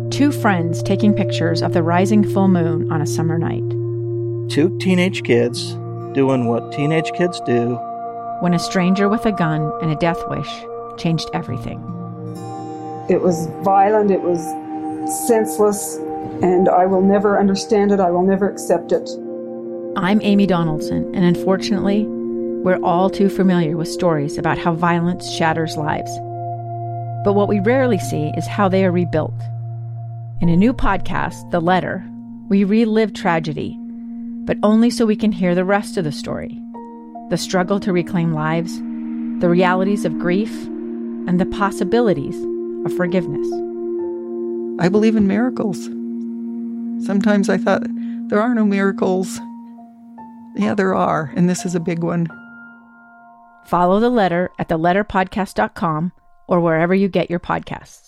Two friends taking pictures of the rising full moon on a summer night. Two teenage kids doing what teenage kids do. When a stranger with a gun and a death wish changed everything. It was violent, it was senseless, and I will never understand it, I will never accept it. I'm Amy Donaldson, and unfortunately, we're all too familiar with stories about how violence shatters lives. But what we rarely see is how they are rebuilt. In a new podcast, The Letter, we relive tragedy, but only so we can hear the rest of the story. The struggle to reclaim lives, the realities of grief, and the possibilities of forgiveness. I believe in miracles. Sometimes I thought, there are no miracles. Yeah, there are, and this is a big one. Follow The Letter at theletterpodcast.com or wherever you get your podcasts.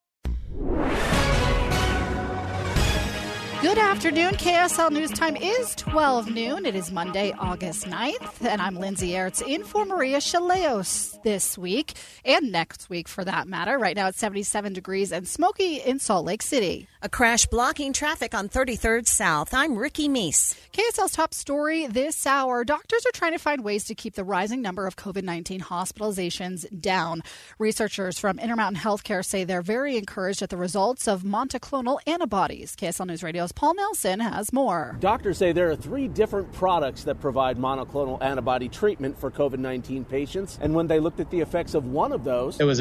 Good afternoon. KSL News Time is 12 noon. It is Monday, August 9th, and I'm Lindsay Ertz in for Maria Chaleos this week, and next week for that matter. Right now it's 77 degrees and smoky in Salt Lake City. A crash blocking traffic on 33rd South. I'm Ricky Meese. KSL's top story this hour. Doctors are trying to find ways to keep the rising number of COVID-19 hospitalizations down. Researchers from Intermountain Healthcare say they're very encouraged at the results of monoclonal antibodies. KSL News Radio's Paul Nelson has more. Doctors say there are 3 different products that provide monoclonal antibody treatment for COVID-19 patients. And when they looked at the effects of one of those, there was a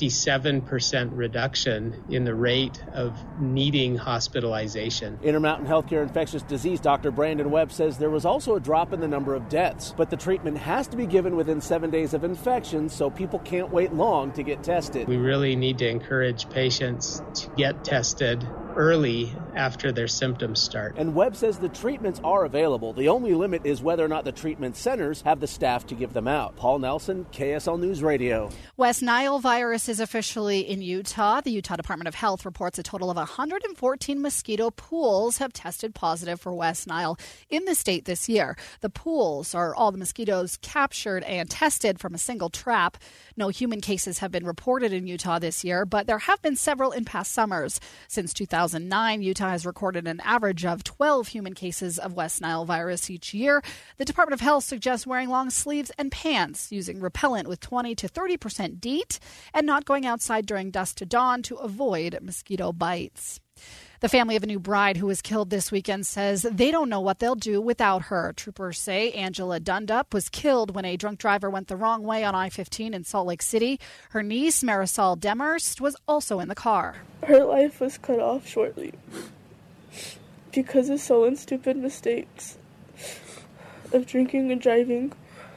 57% reduction in the rate of needing hospitalization. Intermountain Healthcare infectious disease Dr. Brandon Webb says there was also a drop in the number of deaths. But the treatment has to be given within 7 days of infection, so people can't wait long to get tested. We really need to encourage patients to get tested early after their symptoms start. And Webb says the treatments are available. The only limit is whether or not the treatment centers have the staff to give them out. Paul Nelson, KSL News Radio. West Nile virus is officially in Utah. The Utah Department of Health reports a total of 114 mosquito pools have tested positive for West Nile in the state this year. The pools are all the mosquitoes captured and tested from a single trap. No human cases have been reported in Utah this year, but there have been several in past summers. Since 2009, Utah has recorded an average of 12 human cases of West Nile virus each year. The Department of Health suggests wearing long sleeves and pants, using repellent with 20 to 30% DEET, and not going outside during dusk to dawn to avoid mosquito bites. The family of a new bride who was killed this weekend says they don't know what they'll do without her. Troopers say Angela Dundup was killed when a drunk driver went the wrong way on I-15 in Salt Lake City. Her niece, Marisol Demers, was also in the car. Her life was cut off shortly because of sullen, stupid mistakes of drinking and driving.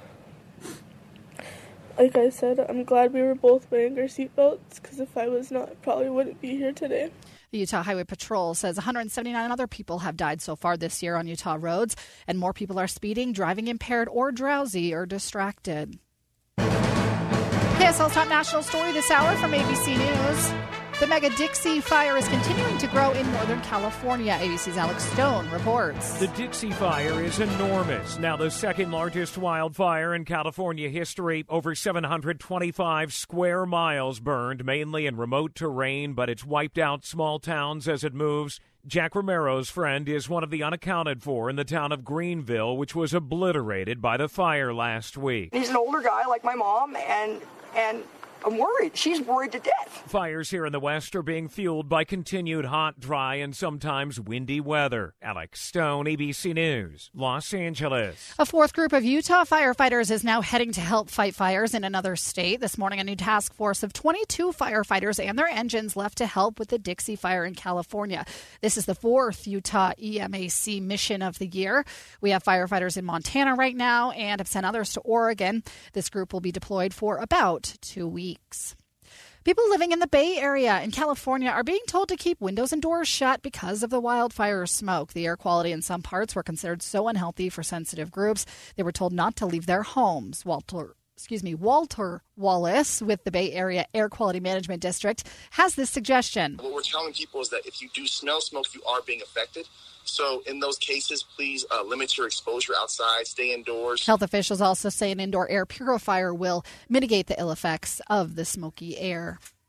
Like I said, I'm glad we were both wearing our seatbelts, because if I was not, I probably wouldn't be here today. The Utah Highway Patrol says 179 other people have died so far this year on Utah roads, and more people are speeding, driving impaired, or drowsy or distracted. KSL's top national story this hour from ABC News. The mega Dixie Fire is continuing to grow in Northern California. ABC's Alex Stone reports. The Dixie Fire is enormous. Now the second largest wildfire in California history. Over 725 square miles burned, mainly in remote terrain, but it's wiped out small towns as it moves. Jack Romero's friend is one of the unaccounted for in the town of Greenville, which was obliterated by the fire last week. He's an older guy like my mom, and I'm worried. She's worried to death. Fires here in the West are being fueled by continued hot, dry, and sometimes windy weather. Alex Stone, ABC News, Los Angeles. A fourth group of Utah firefighters is now heading to help fight fires in another state. This morning, a new task force of 22 firefighters and their engines left to help with the Dixie Fire in California. This is the fourth Utah EMAC mission of the year. We have firefighters in Montana right now and have sent others to Oregon. This group will be deployed for about 2 weeks. People living in the Bay Area in California are being told to keep windows and doors shut because of the wildfire smoke. The air quality in some parts were considered so unhealthy for sensitive groups, they were told not to leave their homes. Walter Wallace with the Bay Area Air Quality Management District has this suggestion. What we're telling people is that if you do smell smoke, you are being affected. So in those cases, please limit your exposure outside, stay indoors. Health officials also say an indoor air purifier will mitigate the ill effects of the smoky air.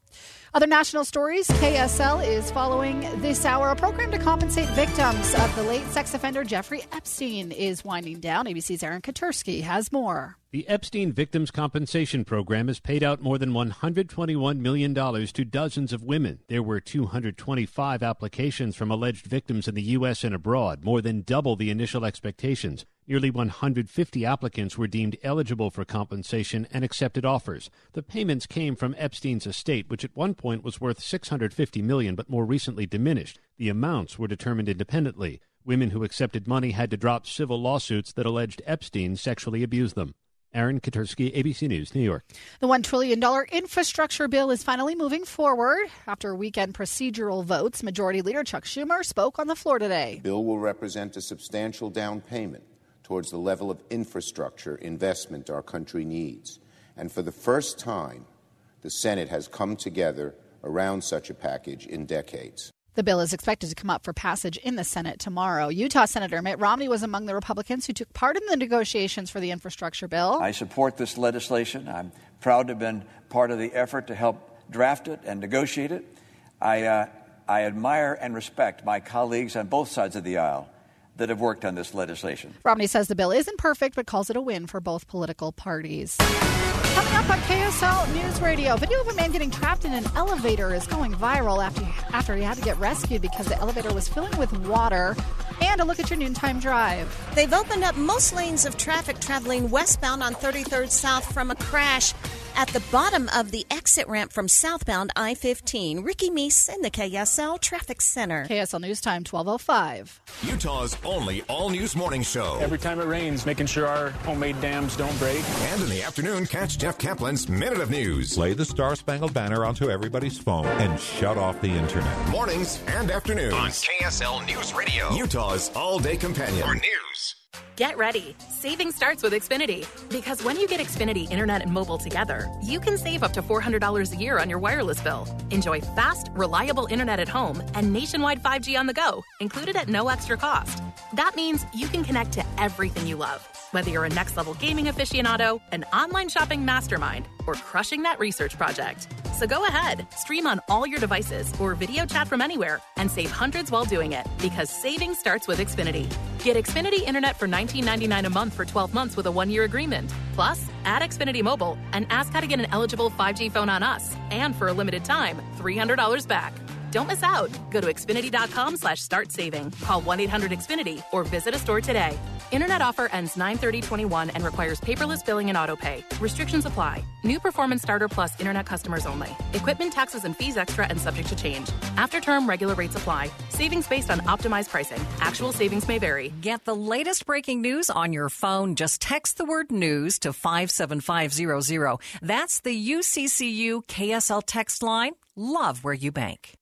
Other national stories, KSL is following this hour. A program to compensate victims of the late sex offender Jeffrey Epstein is winding down. ABC's Aaron Katursky has more. The Epstein Victims Compensation Program has paid out more than $121 million to dozens of women. There were 225 applications from alleged victims in the U.S. and abroad, more than double the initial expectations. Nearly 150 applicants were deemed eligible for compensation and accepted offers. The payments came from Epstein's estate, which at one point was worth $650 million, but more recently diminished. The amounts were determined independently. Women who accepted money had to drop civil lawsuits that alleged Epstein sexually abused them. Aaron Katursky, ABC News, New York. The $1 trillion infrastructure bill is finally moving forward. After weekend procedural votes, Majority Leader Chuck Schumer spoke on the floor today. The bill will represent a substantial down payment towards the level of infrastructure investment our country needs. And for the first time, the Senate has come together around such a package in decades. The bill is expected to come up for passage in the Senate tomorrow. Utah Senator Mitt Romney was among the Republicans who took part in the negotiations for the infrastructure bill. I support this legislation. I'm proud to have been part of the effort to help draft it and negotiate it. I admire and respect my colleagues on both sides of the aisle that have worked on this legislation. Romney says the bill isn't perfect, but calls it a win for both political parties. Coming up on KSL News Radio, video of a man getting trapped in an elevator is going viral after he had to get rescued because the elevator was filling with water. And a look at your noontime drive. They've opened up most lanes of traffic traveling westbound on 33rd South from a crash at the bottom of the exit ramp from southbound I-15. Ricky Meese in the KSL Traffic Center. KSL News Time, 12:05. Utah's only all-news morning show. Every time it rains, making sure our homemade dams don't break. And in the afternoon, catch Jeff Kaplan's Minute of News. Play the Star-Spangled Banner onto everybody's phone and shut off the internet. Mornings and afternoons on KSL News Radio. Utah's all-day companion for news. Get ready. Saving starts with Xfinity. Because when you get Xfinity Internet and mobile together, you can save up to $400 a year on your wireless bill. Enjoy fast, reliable internet at home and nationwide 5G on the go, included at no extra cost. That means you can connect to everything you love. Whether you're a next-level gaming aficionado, an online shopping mastermind, or crushing that research project. So go ahead, stream on all your devices or video chat from anywhere and save hundreds while doing it because saving starts with Xfinity. Get Xfinity Internet for $19.99 a month for 12 months with a 1-year agreement. Plus, add Xfinity Mobile and ask how to get an eligible 5G phone on us. And for a limited time, $300 back. Don't miss out. Go to Xfinity.com/start saving. Call 1-800-XFINITY or visit a store today. Internet offer ends 9/30/21 and requires paperless billing and autopay. Restrictions apply. New Performance Starter Plus Internet customers only. Equipment, taxes, and fees extra and subject to change. After term, regular rates apply. Savings based on optimized pricing. Actual savings may vary. Get the latest breaking news on your phone. Just text the word news to 57500. That's the UCCU KSL text line. Love where you bank.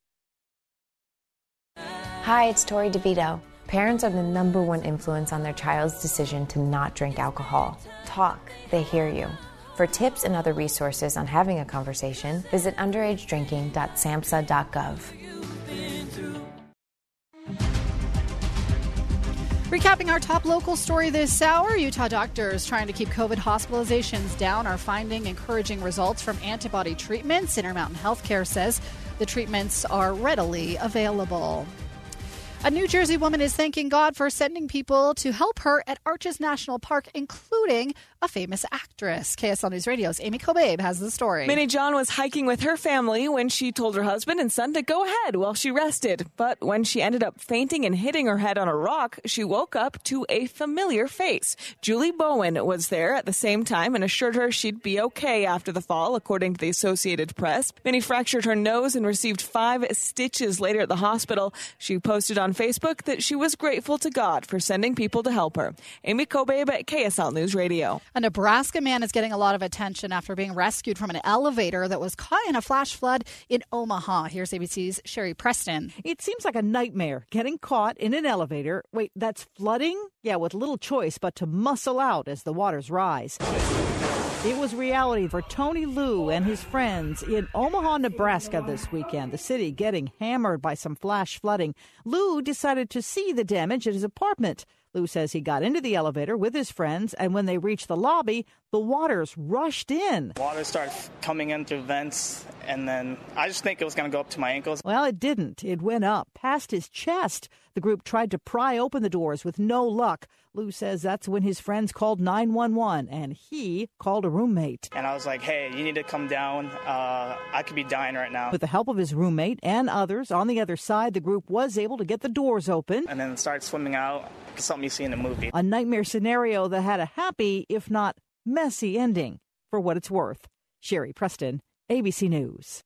Hi, it's Tori DeVito. Parents are the #1 influence on their child's decision to not drink alcohol. Talk, they hear you. For tips and other resources on having a conversation, visit underagedrinking.samhsa.gov. Recapping our top local story this hour, Utah doctors trying to keep COVID hospitalizations down are finding encouraging results from antibody treatments. Intermountain Healthcare says the treatments are readily available. A New Jersey woman is thanking God for sending people to help her at Arches National Park, including a famous actress. KSL News Radio's Amy Kobabe has the story. Minnie John was hiking with her family when she told her husband and son to go ahead while she rested. But when she ended up fainting and hitting her head on a rock, she woke up to a familiar face. Julie Bowen was there at the same time and assured her she'd be okay after the fall, according to the Associated Press. Minnie fractured her nose and received 5 stitches later at the hospital. She posted on Facebook that she was grateful to God for sending people to help her. Amy Kobabe at KSL News Radio. A Nebraska man is getting a lot of attention after being rescued from an elevator that was caught in a flash flood in Omaha. Here's ABC's Sherry Preston. It seems like a nightmare, getting caught in an elevator. Wait, that's flooding? Yeah, with little choice but to muscle out as the waters rise. It was reality for Tony Liu and his friends in Omaha, Nebraska this weekend, the city getting hammered by some flash flooding. Liu decided to see the damage at his apartment. Lou says he got into the elevator with his friends, and when they reached the lobby, the waters rushed in. Water started coming in through vents, and then I just think it was going to go up to my ankles. Well, it didn't. It went up past his chest. The group tried to pry open the doors with no luck. Lou says that's when his friends called 911, and he called a roommate. And I was like, hey, you need to come down. I could be dying right now. With the help of his roommate and others on the other side, the group was able to get the doors open. And then started swimming out. Something you see in a movie. A nightmare scenario that had a happy, if not messy, ending. For what it's worth. Sherry Preston, ABC News.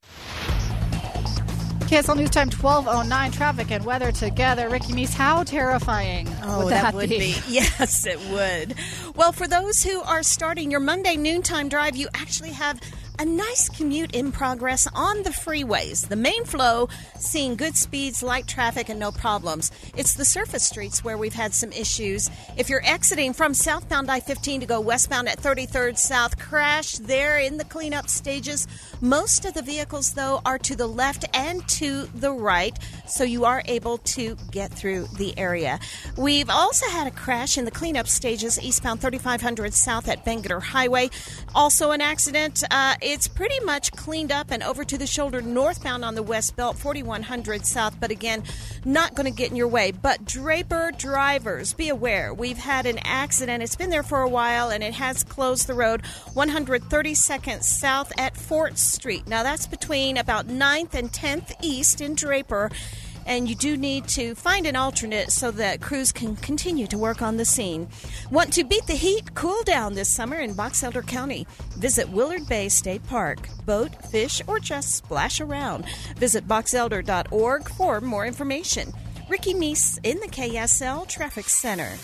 KSL News Time 12:09. Traffic and weather together. Ricky Meese, how terrifying would that be? Yes, it would. Well, for those who are starting your Monday noontime drive, you actually have a nice commute in progress on the freeways. The main flow, seeing good speeds, light traffic, and no problems. It's the surface streets where we've had some issues. If you're exiting from southbound I-15 to go westbound at 33rd South, crash there in the cleanup stages. Most of the vehicles, though, are to the left and to the right, so you are able to get through the area. We've also had a crash in the cleanup stages eastbound 3500 South at Bangerter Highway. Also an accident. It's pretty much cleaned up and over to the shoulder northbound on the West Belt, 4100 South, but again, not going to get in your way. But Draper drivers, be aware, we've had an accident. It's been there for a while, and it has closed the road 132nd South at Fort Street. Now, that's between about 9th and 10th East in Draper. And you do need to find an alternate so that crews can continue to work on the scene. Want to beat the heat? Cool down this summer in Box Elder County. Visit Willard Bay State Park. Boat, fish, or just splash around. Visit boxelder.org for more information. Ricky Meese in the KSL Traffic Center.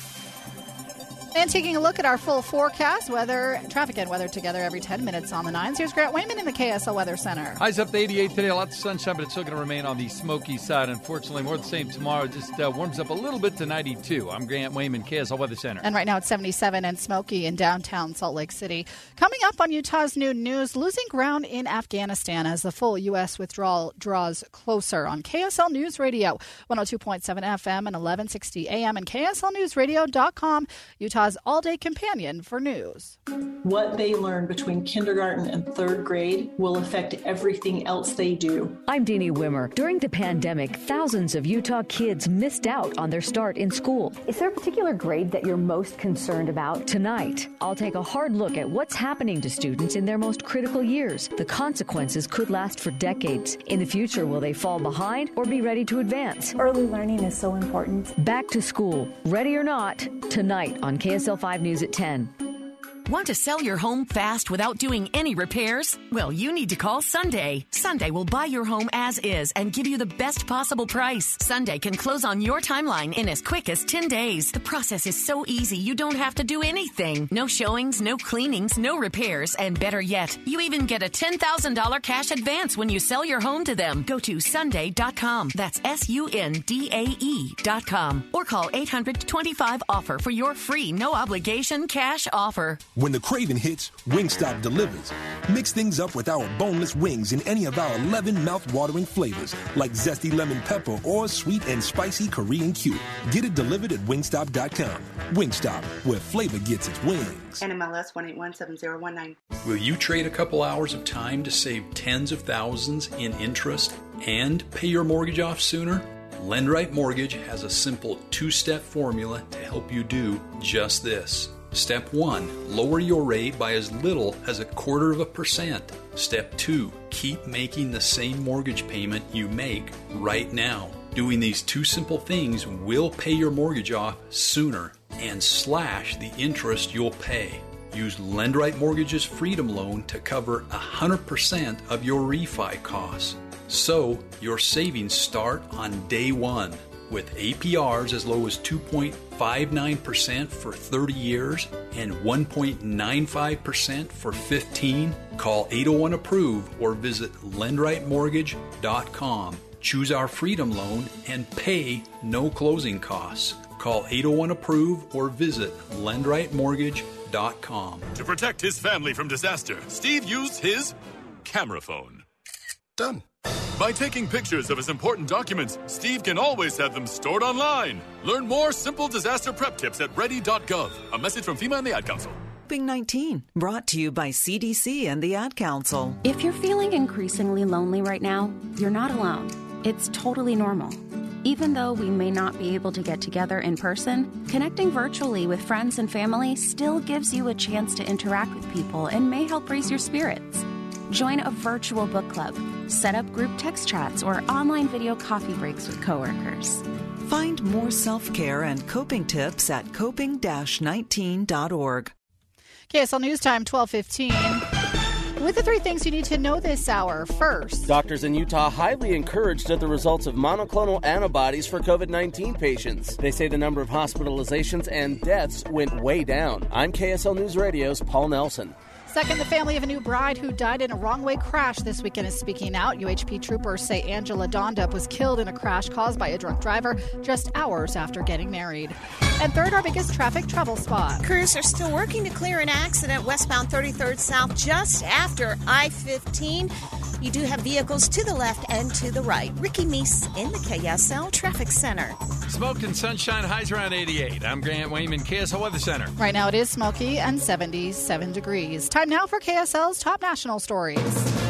And taking a look at our full forecast, weather, traffic and weather together every 10 minutes on the 9s. Here's Grant Wayman in the KSL Weather Center. Highs up to 88 today. A lot of sunshine, but it's still going to remain on the smoky side. Unfortunately, more of the same tomorrow. Just warms up a little bit to 92. I'm Grant Wayman, KSL Weather Center. And right now it's 77 and smoky in downtown Salt Lake City. Coming up on Utah's Noon News, losing ground in Afghanistan as the full U.S. withdrawal draws closer on KSL News Radio, 102.7 FM and 1160 AM and KSLNewsRadio.com, Utah's all-day companion for news. What they learn between kindergarten and third grade will affect everything else they do. I'm Deanie Wimmer. During the pandemic, thousands of Utah kids missed out on their start in school. Is there a particular grade that you're most concerned about? Tonight, I'll take a hard look at what's happening to students in their most critical years. The consequences could last for decades. In the future, will they fall behind or be ready to advance? Early learning is so important. Back to school, ready or not, tonight on KSL 5 News at 10. Want to sell your home fast without doing any repairs? Well, you need to call Sunday. Sunday will buy your home as is and give you the best possible price. Sunday can close on your timeline in as quick as 10 days. The process is so easy, you don't have to do anything. No showings, no cleanings, no repairs, and better yet, you even get a $10,000 cash advance when you sell your home to them. Go to Sunday.com. That's SUNDAE.com. Or call 800-25-OFFER for your free, no obligation cash offer. When the craving hits, Wingstop delivers. Mix things up with our boneless wings in any of our 11 mouth-watering flavors, like zesty lemon pepper or sweet and spicy Korean Q. Get it delivered at Wingstop.com. Wingstop, where flavor gets its wings. NMLS 1817019. Will you trade a couple hours of time to save tens of thousands in interest and pay your mortgage off sooner? LendRight Mortgage has a simple two-step formula to help you do just this. Step 1, lower your rate by as little as 0.25%. Step 2, keep making the same mortgage payment you make right now. Doing these two simple things will pay your mortgage off sooner and slash the interest you'll pay. Use LendRight Mortgage's Freedom Loan to cover 100% of your refi costs. So your savings start on day one. With APRs as low as 2.59% for 30 years and 1.95% for 15, call 801-APPROVE or visit LendRightMortgage.com. Choose our Freedom Loan and pay no closing costs. Call 801-APPROVE or visit LendRightMortgage.com. To protect his family from disaster, Steve used his camera phone. Done. By taking pictures of his important documents, Steve can always have them stored online. Learn more simple disaster prep tips at ready.gov. A message from FEMA and the Ad Council. COVID-19, brought to you by CDC and the Ad Council. If you're feeling increasingly lonely right now, you're not alone. It's totally normal. Even though we may not be able to get together in person, connecting virtually with friends and family still gives you a chance to interact with people and may help raise your spirits. Join a virtual book club, set up group text chats, or online video coffee breaks with coworkers. Find more self-care and coping tips at coping-19.org. KSL News Time, 12:15. With the 3 things you need to know this hour. First, doctors in Utah highly encouraged at the results of monoclonal antibodies for COVID-19 patients. They say the number of hospitalizations and deaths went way down. I'm KSL News Radio's Paul Nelson. Second, the family of a new bride who died in a wrong-way crash this weekend is speaking out. UHP troopers say Angela Dondup was killed in a crash caused by a drunk driver just hours after getting married. And third, our biggest traffic trouble spot. Crews are still working to clear an accident westbound 33rd South just after I-15. You do have vehicles to the left and to the right. Ricky Meese in the KSL Traffic Center. Smoke and sunshine, highs around 88. I'm Grant Wayman, KSL Weather Center. Right now it is smoky and 77 degrees. Time now for KSL's top national stories.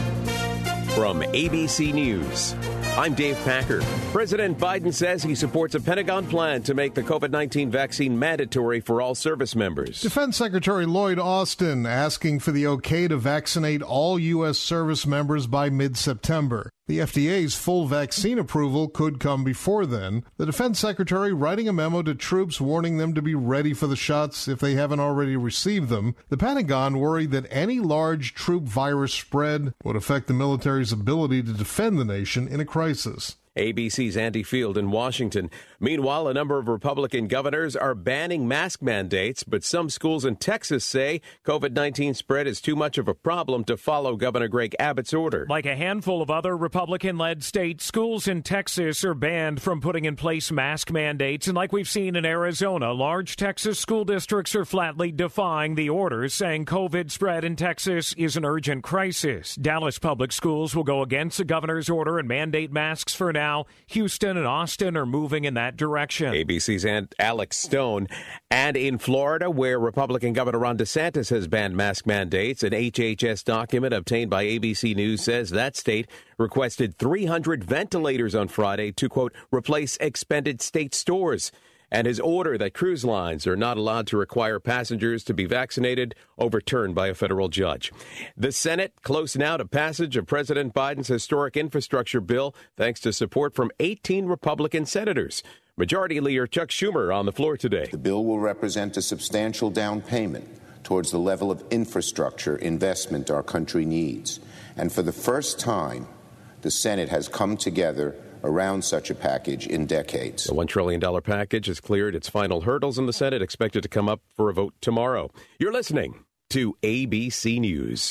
From ABC News, I'm Dave Packer. President Biden says he supports a Pentagon plan to make the COVID-19 vaccine mandatory for all service members. Defense Secretary Lloyd Austin asking for the okay to vaccinate all U.S. service members by mid-September. The FDA's full vaccine approval could come before then. The Defense Secretary writing a memo to troops warning them to be ready for the shots if they haven't already received them. The Pentagon worried that any large troop virus spread would affect the military's ability to defend the nation in a crisis. ABC's Andy Field in Washington. Meanwhile, a number of Republican governors are banning mask mandates, but some schools in Texas say COVID-19 spread is too much of a problem to follow Governor Greg Abbott's order. Like a handful of other Republican-led states, schools in Texas are banned from putting in place mask mandates. And like we've seen in Arizona, large Texas school districts are flatly defying the orders, saying COVID spread in Texas is an urgent crisis. Dallas Public Schools will go against the governor's order and mandate masks for now. Houston and Austin are moving in that direction. ABC's Alex Stone. And in Florida, where Republican Governor Ron DeSantis has banned mask mandates, an HHS document obtained by ABC News says that state requested 300 ventilators on Friday to, quote, replace expended state stores. And his order that cruise lines are not allowed to require passengers to be vaccinated overturned by a federal judge. The Senate close now to passage of President Biden's historic infrastructure bill, thanks to support from 18 Republican senators. Majority Leader Chuck Schumer on the floor today. The bill will represent a substantial down payment towards the level of infrastructure investment our country needs. And for the first time, the Senate has come together around such a package in decades. The $1 trillion package has cleared its final hurdles in the Senate, expected to come up for a vote tomorrow. You're listening to ABC News.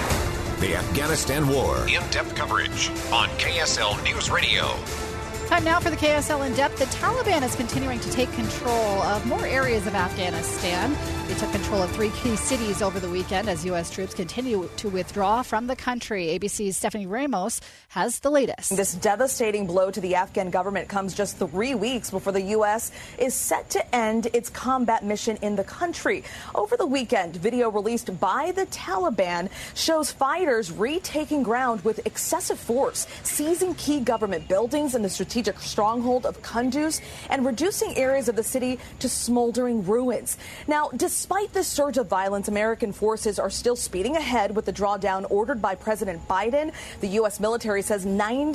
The Afghanistan War. In-depth coverage on KSL News Radio. Time now for the KSL In-Depth. The Taliban is continuing to take control of more areas of Afghanistan. They took control of 3 key cities over the weekend as U.S. troops continue to withdraw from the country. ABC's Stephanie Ramos has the latest. This devastating blow to the Afghan government comes just 3 weeks before the U.S. is set to end its combat mission in the country. Over the weekend, video released by the Taliban shows fighters retaking ground with excessive force, seizing key government buildings in the strategic stronghold of Kunduz and reducing areas of the city to smoldering ruins. Now, despite this surge of violence, American forces are still speeding ahead with the drawdown ordered by President Biden. The U.S. military says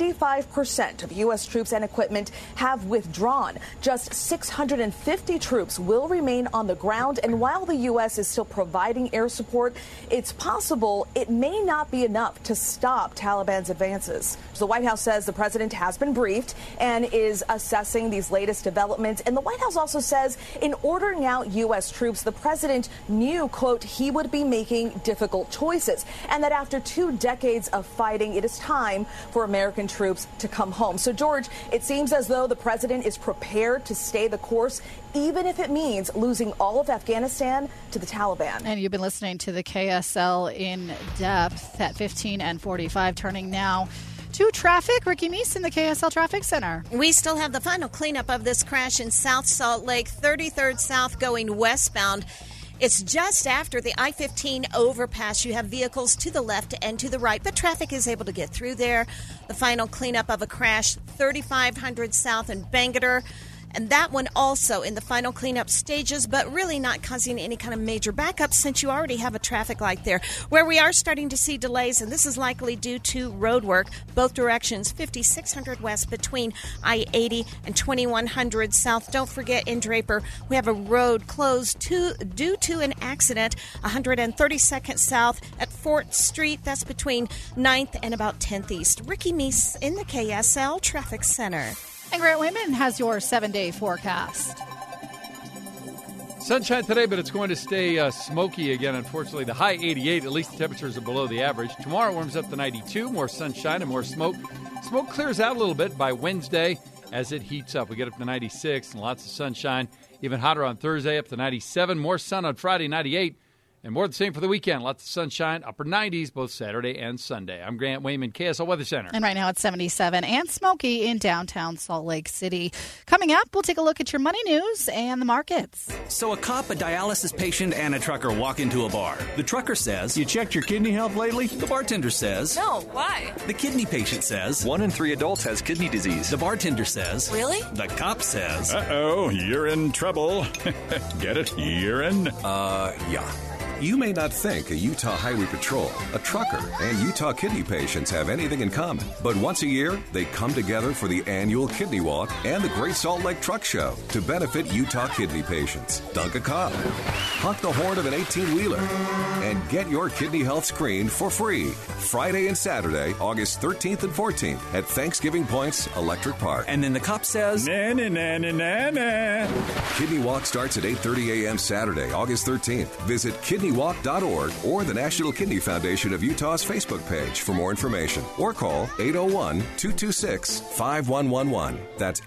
95% of U.S. troops and equipment have withdrawn. Just 650 troops will remain on the ground. And while the U.S. is still providing air support, it's possible it may not be enough to stop Taliban's advances. So the White House says the president has been briefed and is assessing these latest developments. And the White House also says in ordering out U.S. troops, the president knew, quote, he would be making difficult choices and that after 2 decades of fighting, it is time for American troops to come home. So, George, it seems as though the president is prepared to stay the course, even if it means losing all of Afghanistan to the Taliban. And you've been listening to the KSL In Depth at 15 and 45, turning now to traffic. Ricky Meese in the KSL Traffic Center. We still have the final cleanup of this crash in South Salt Lake, 33rd South going westbound. It's just after the I-15 overpass. You have vehicles to the left and to the right, but traffic is able to get through there. The final cleanup of a crash, 3500 South in Bangerter. And that one also in the final cleanup stages, but really not causing any kind of major backup since you already have a traffic light there. Where we are starting to see delays, and this is likely due to road work, both directions, 5600 west between I-80 and 2100 south. Don't forget in Draper, we have a road closed due to an accident, 132nd south at 4th Street. That's between 9th and about 10th east. Ricky Meese in the KSL Traffic Center. And Grant Wayman has your 7-day forecast. Sunshine today, but it's going to stay smoky again, unfortunately. The high 88, at least the temperatures are below the average. Tomorrow warms up to 92, more sunshine and more smoke. Smoke clears out a little bit by Wednesday as it heats up. We get up to 96 and lots of sunshine. Even hotter on Thursday, up to 97. More sun on Friday, 98. And more the same for the weekend. Lots of sunshine, upper 90s, both Saturday and Sunday. I'm Grant Wayman, KSL Weather Center. And right now it's 77 and smoky in downtown Salt Lake City. Coming up, we'll take a look at your money news and the markets. So a cop, a dialysis patient, and a trucker walk into a bar. The trucker says, "You checked your kidney health lately?" The bartender says, "No, why?" The kidney patient says, 1 in 3 adults has kidney disease. The bartender says, "Really?" The cop says, "Uh-oh, you're in trouble." Get it? Urine? Yeah. You may not think a Utah Highway Patrol, a trucker, and Utah kidney patients have anything in common. But once a year, they come together for the annual Kidney Walk and the Great Salt Lake Truck Show to benefit Utah kidney patients. Dunk a cup, honk the horn of an 18-wheeler, and get your kidney health screened for free. Friday and Saturday, August 13th and 14th at Thanksgiving Point's Electric Park. And then the cop says, "Na na na na na na." Kidney Walk starts at 8:30 a.m. Saturday, August 13th. Visit KidneyWalk.org or the National Kidney Foundation of Utah's Facebook page for more information. Or call 801-226-5111. That's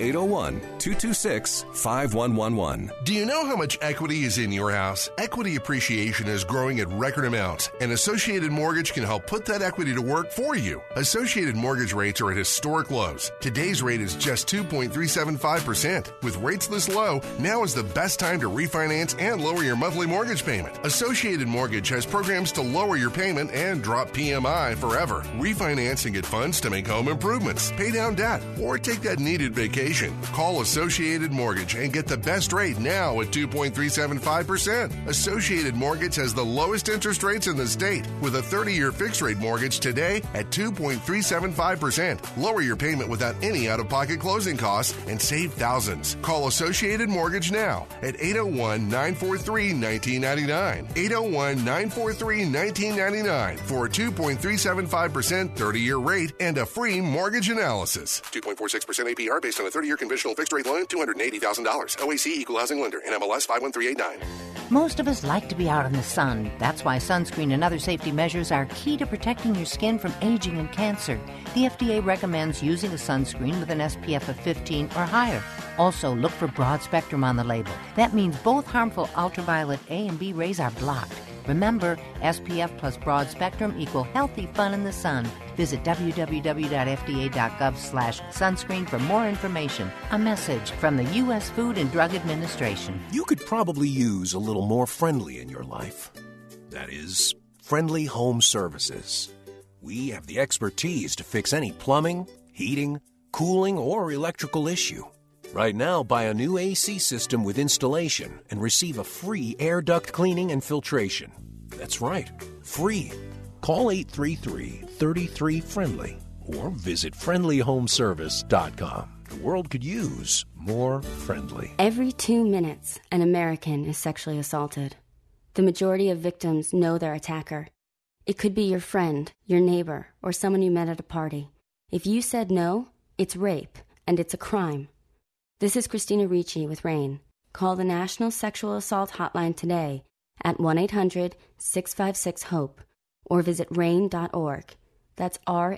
801-226-5111. Do you know how much equity is in your house? Equity appreciation is growing at record amounts, and Associated Mortgage can help put that equity to work for you. Associated Mortgage rates are at historic lows. Today's rate is just 2.375%. With rates this low, now is the best time to refinance and lower your monthly mortgage payment. Associated Mortgage has programs to lower your payment and drop PMI forever. Refinance and get funds to make home improvements, pay down debt, or take that needed vacation. Call Associated Mortgage and get the best rate now at 2.375%. Associated Mortgage has the lowest interest rates in the state with a 30-year fixed-rate mortgage today at 2.375%. Lower your payment without any out-of-pocket closing costs and save thousands. Call Associated Mortgage now at 801-943-1999. 801-943-1999 for a 2.375% 30-year rate and a free mortgage analysis. 2.46% APR based on a 30-year conventional fixed-rate loan, $280,000. OAC Equal Housing Lender, NMLS 51389. Most of us like to be out in the sun. That's why sunscreen and other safety measures are key to protecting your skin from aging and cancer. The FDA recommends using a sunscreen with an SPF of 15 or higher. Also, look for broad spectrum on the label. That means both harmful ultraviolet A and B rays are blocked. Remember, SPF plus broad spectrum equal healthy fun in the sun. Visit www.fda.gov/sunscreen for more information. A message from the U.S. Food and Drug Administration. You could probably use a little more friendly in your life. That is, Friendly Home Services. We have the expertise to fix any plumbing, heating, cooling, or electrical issue. Right now, buy a new AC system with installation and receive a free air duct cleaning and filtration. That's right, free. Call 833-33-FRIENDLY or visit friendlyhomeservice.com. The world could use more friendly. Every 2 minutes, an American is sexually assaulted. The majority of victims know their attacker. It could be your friend, your neighbor, or someone you met at a party. If you said no, it's rape, and it's a crime. This is Christina Ricci with RAIN. Call the National Sexual Assault Hotline today at 1-800-656-HOPE or visit RAIN.org. That's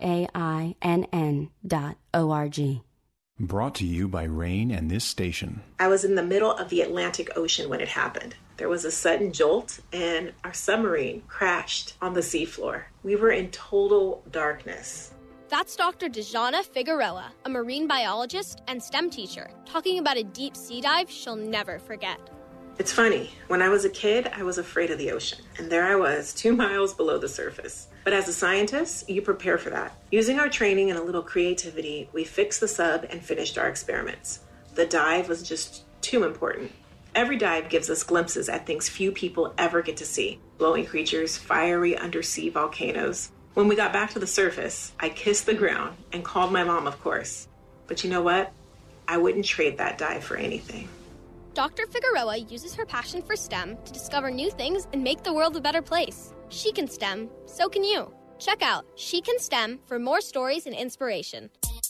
RAINN.org. Brought to you by RAIN and this station. I was in the middle of the Atlantic Ocean when it happened. There was a sudden jolt and our submarine crashed on the seafloor. We were in total darkness. That's Dr. Dejana Figueroa, a marine biologist and STEM teacher, talking about a deep sea dive she'll never forget. It's funny. When I was a kid, I was afraid of the ocean. And there I was, 2 miles below the surface. But as a scientist, you prepare for that. Using our training and a little creativity, we fixed the sub and finished our experiments. The dive was just too important. Every dive gives us glimpses at things few people ever get to see. Glowing creatures, fiery undersea volcanoes. When we got back to the surface, I kissed the ground and called my mom, of course. But you know what? I wouldn't trade that dive for anything. Dr. Figueroa uses her passion for STEM to discover new things and make the world a better place. She can STEM, so can you. Check out She Can STEM for more stories and inspiration.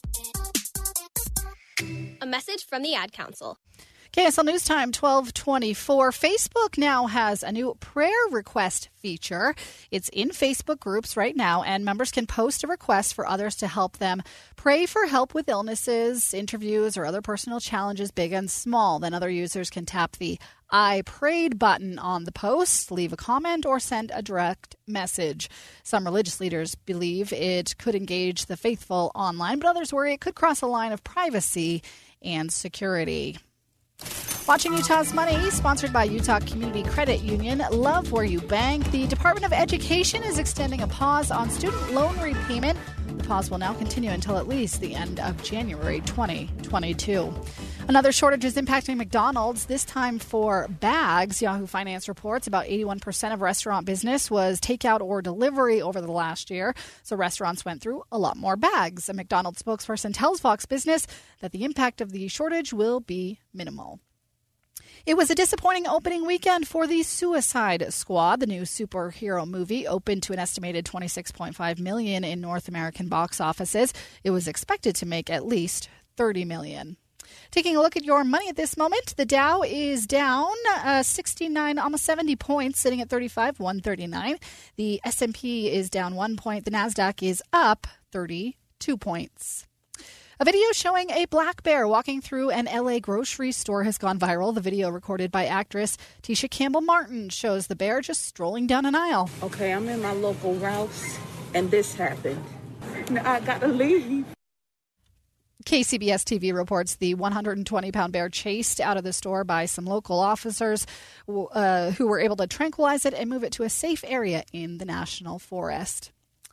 A message from the Ad Council. KSL News Time, 12:24. Facebook now has a new prayer request feature. It's in Facebook groups right now, and members can post a request for others to help them pray for help with illnesses, interviews, or other personal challenges, big and small. Then other users can tap the I prayed button on the post, leave a comment, or send a direct message. Some religious leaders believe it could engage the faithful online, but others worry it could cross a line of privacy and security. Watching Utah's Money, sponsored by Utah Community Credit Union. Love where you bank. The Department of Education is extending a pause on student loan repayment. The pause will now continue until at least the end of January 2022. Another shortage is impacting McDonald's, this time for bags. Yahoo Finance reports about 81% of restaurant business was takeout or delivery over the last year, so restaurants went through a lot more bags. A McDonald's spokesperson tells Fox Business that the impact of the shortage will be minimal. It was a disappointing opening weekend for the Suicide Squad. The new superhero movie opened to an estimated $26.5 million in North American box offices. It was expected to make at least $30 million. Taking a look at your money at this moment, the Dow is down 69, almost 70 points, sitting at 35,139. The S&P is down 1 point. The NASDAQ is up 32 points. A video showing a black bear walking through an L.A. grocery store has gone viral. The video, recorded by actress Tisha Campbell-Martin, shows the bear just strolling down an aisle. Okay, I'm in my local Ralph's, and this happened. Now I gotta leave. KCBS TV reports the 120-pound bear chased out of the store by some local officers who were able to tranquilize it and move it to a safe area in the National Forest.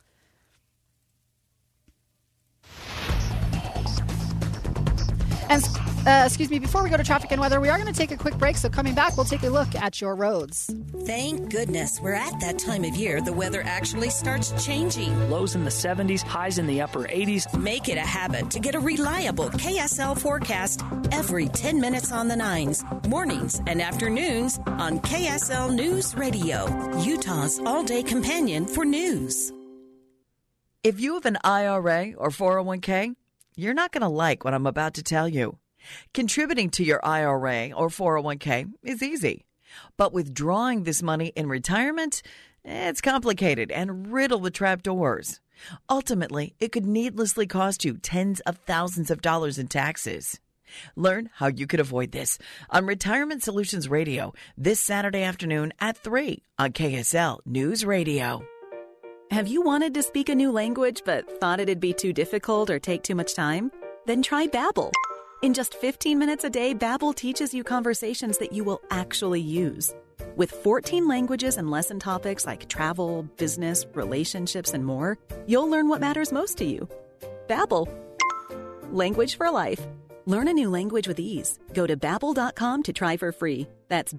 And, before we go to traffic and weather, we are going to take a quick break. So coming back, we'll take a look at your roads. Thank goodness we're at that time of year the weather actually starts changing. Lows in the 70s, highs in the upper 80s. Make it a habit to get a reliable KSL forecast every 10 minutes on the 9s, mornings and afternoons on KSL News Radio, Utah's all-day companion for news. If you have an IRA or 401k, you're not going to like what I'm about to tell you. Contributing to your IRA or 401k is easy, but withdrawing this money in retirement, it's complicated and riddled with trapdoors. Ultimately, it could needlessly cost you tens of thousands of dollars in taxes. Learn how you could avoid this on Retirement Solutions Radio this Saturday afternoon at 3 on KSL News Radio. Have you wanted to speak a new language but thought it'd be too difficult or take too much time? Then try Babbel. In just 15 minutes a day, Babbel teaches you conversations that you will actually use. With 14 languages and lesson topics like travel, business, relationships, and more, you'll learn what matters most to you. Babbel. Language for life. Learn a new language with ease. Go to Babbel.com to try for free. That's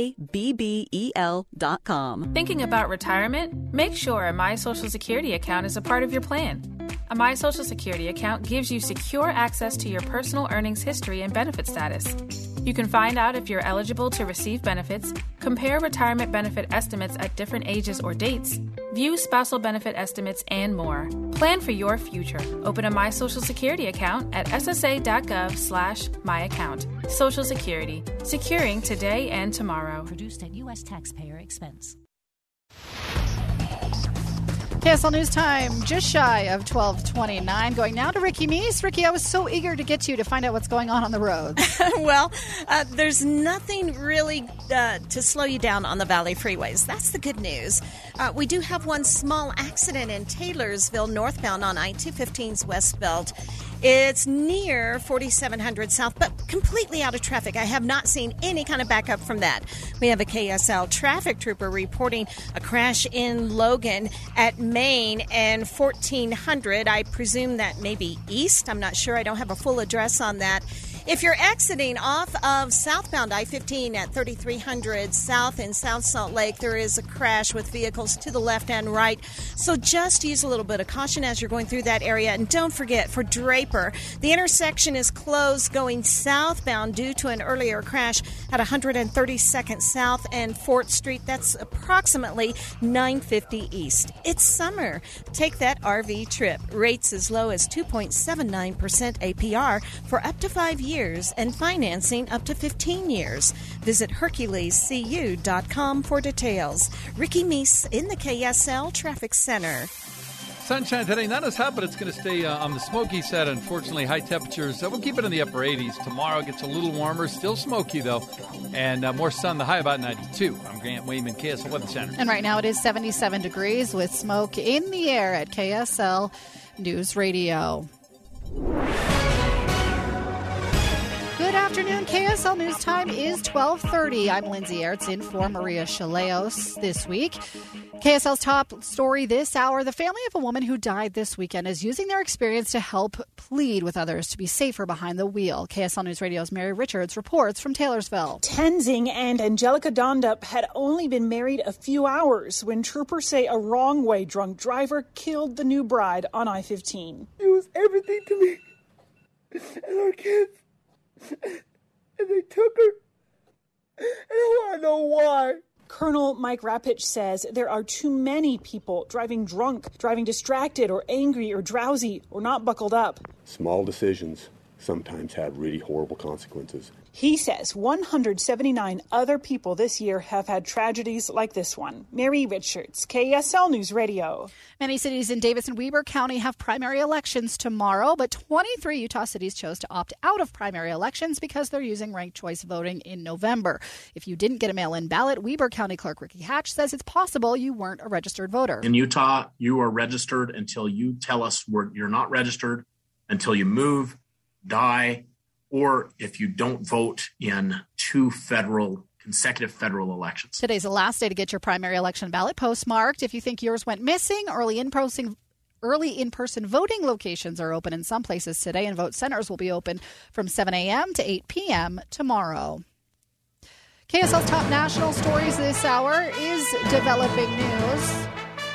BABBEL.com. Thinking about retirement? Make sure a My Social Security account is a part of your plan. A My Social Security account gives you secure access to your personal earnings history and benefit status. You can find out if you're eligible to receive benefits, compare retirement benefit estimates at different ages or dates, view spousal benefit estimates, and more. Plan for your future. Open a My Social Security account at ssa.gov/myaccount. Social Security. Securing today and tomorrow. Produced at U.S. taxpayer expense. KSL News Time, just shy of 12:29. Going now to Ricky Meese. Ricky, I was so eager to get to you to find out what's going on the roads. Well, there's nothing really to slow you down on the Valley freeways. That's the good news. We do have one small accident in Taylorsville, northbound on I-215's West Belt. It's near 4700 South, but completely out of traffic. I have not seen any kind of backup from that. We have a KSL traffic trooper reporting a crash in Logan at Main and 1400. I presume that may be east. I'm not sure. I don't have a full address on that. If you're exiting off of southbound I-15 at 3300 South in South Salt Lake, there is a crash with vehicles to the left and right. So just use a little bit of caution as you're going through that area. And don't forget, for Draper, the intersection is closed going southbound due to an earlier crash at 132nd South and 4th Street. That's approximately 950 East. It's summer. Take that RV trip. Rates as low as 2.79% APR for up to 5 years and financing up to 15 years. Visit HerculesCU.com for details. Ricky Meese in the KSL Traffic Center. Sunshine today, not as hot, but it's going to stay on the smoky side. Unfortunately, high temperatures. We'll keep it in the upper 80s. Tomorrow it gets a little warmer, still smoky though, and more sun. The high about 92. I'm Grant Wayman, KSL Weather Center. And right now it is 77 degrees with smoke in the air at KSL News Radio. Good afternoon. KSL News Time is 12:30. I'm Lindsay Ertz in for Maria Chaleos this week. KSL's top story this hour, the family of a woman who died this weekend is using their experience to help plead with others to be safer behind the wheel. KSL News Radio's Mary Richards reports from Taylorsville. Tenzing and Angelica Dondup had only been married a few hours when troopers say a wrong-way drunk driver killed the new bride on I-15. It was everything to me and our kids. And they took her. And I want to know why. Colonel Mike Rapich says there are too many people driving drunk, driving distracted or angry or drowsy or not buckled up. Small decisions sometimes have really horrible consequences. He says 179 other people this year have had tragedies like this one. Mary Richards, KSL News Radio. Many cities in Davis and Weber County have primary elections tomorrow, but 23 Utah cities chose to opt out of primary elections because they're using ranked choice voting in November. If you didn't get a mail-in ballot, Weber County Clerk Ricky Hatch says it's possible you weren't a registered voter. In Utah, you are registered until you tell us you're not registered, until you move, die, or if you don't vote in two consecutive federal elections. Today's the last day to get your primary election ballot postmarked. If you think yours went missing, early in-person voting locations are open in some places today, and vote centers will be open from 7 a.m. to 8 p.m. tomorrow. KSL's top national stories this hour is developing news.